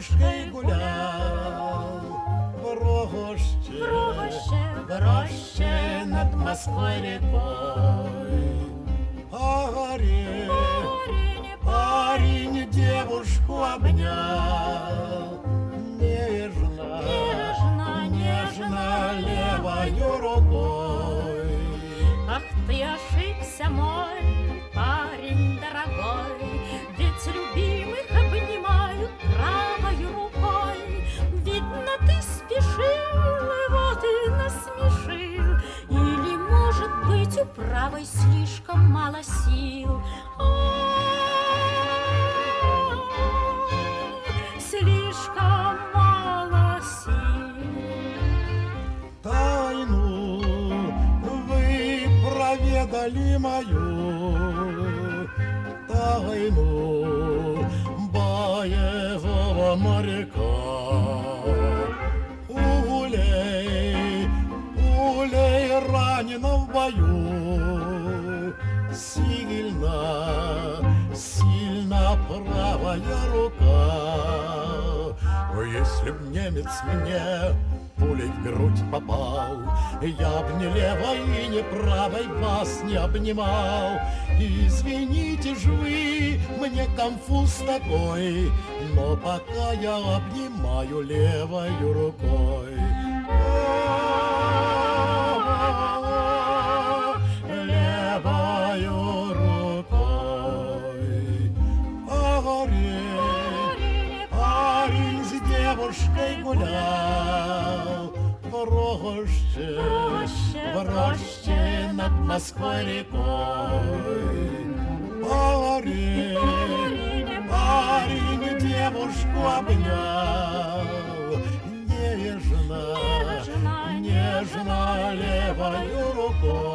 девушкой гулял в роще над Москвой рекой. А горе парень девушку обнял нежно левою рукой. Ах, ты ошибся, мой парень дорогой, ведь любимых обнимают правою рукой. Видно, ты спешил, вот и насмешил, или, может быть, у правой слишком мало сил. Слишком мало сил. Тайну вы проведали мою, тайну боевого моряка. Пулей ранена в бою, сильно правая рука. Если б немец мне пулей в грудь попал, я б ни левой, ни правой вас не обнимал. Извините ж вы, мне конфуз такой, но пока я обнимаю левою рукой. Левою рукой. А горе парень с девушкой гулял в роще над Москвой рекой. А горе парень девушку обнял нежно левою рукой.